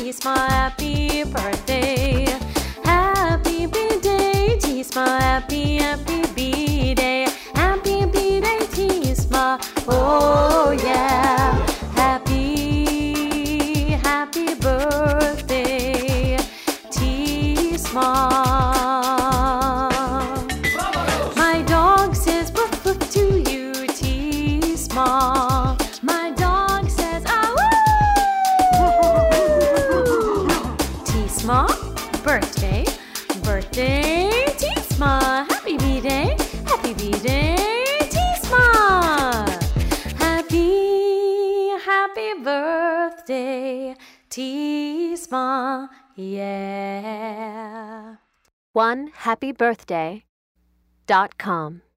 Tisma, happy birthday. Happy B-Day, Tisma, happy B-Day. Happy B-Day, Tisma, oh yeah. Happy birthday, Tisma. My dog says woof woof to you, Tisma. My dog says ah woo. Tisma, birthday, Tisma. Happy B-Day, Tisma. Happy birthday, Tisma, yeah. OneHappyBirthday.com